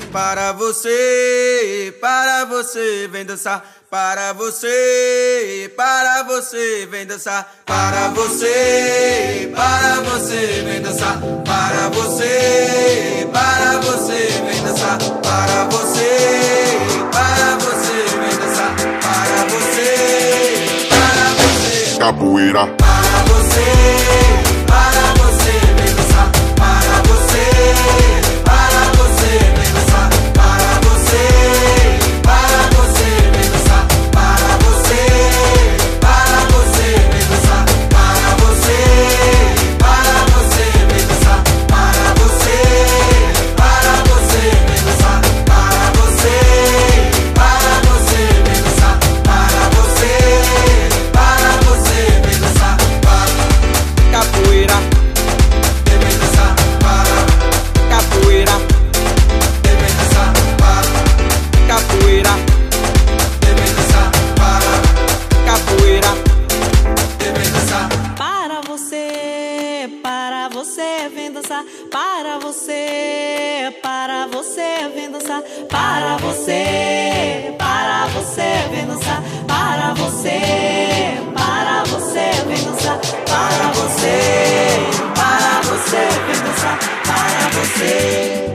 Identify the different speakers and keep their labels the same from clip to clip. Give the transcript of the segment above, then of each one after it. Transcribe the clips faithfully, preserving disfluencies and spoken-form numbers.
Speaker 1: Para você, para você, vem dançar. Para você, para você, vem dançar. Para você, para você, vem dançar. Para você, para você, vem dançar. Para você, para você, vem dançar. Para você, para você.
Speaker 2: Capoeira.
Speaker 1: Para você, para você, vem dançar. Para você, para você, vem dançar. Para você, para você, vem dançar. Para você, para você, vem dançar. Para você, para você, vem dançar. Para você, para você, vem dançar. Para você, para você, vem dançar. Para você, para você, vem dançar. Capoeira, vem dançar. Capoeira, vem dançar. Capoeira, vem dançar. Capoeira, vem dançar.
Speaker 3: Para você, para você, vem dançar. Para você, para você, vem dançar. Para você, para você, vem dançar. Para você, para você, vem dançar. Para você, para você, vem dançar. Para você,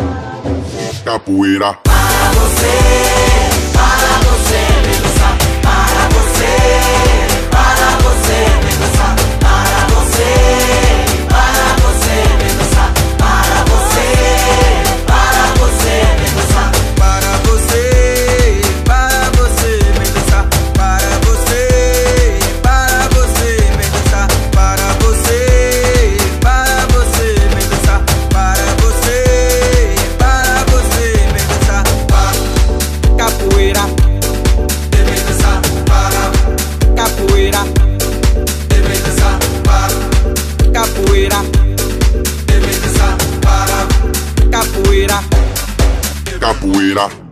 Speaker 2: Capoeira.
Speaker 3: para você, para você, vem dançar. Para você, para você, vem dançar. Para você, para você, vem dançar. Para você, para você, vem dançar.
Speaker 1: Para você, para você, vem dançar. Para você, para você, vem dançar. Para você, para você, vem dançar. Para você, para você, vem dançar. Capoeira, vem dançar. Capoeira, vem dançar. Capoeira, vem dançar. Capoeira.
Speaker 2: Capoeira.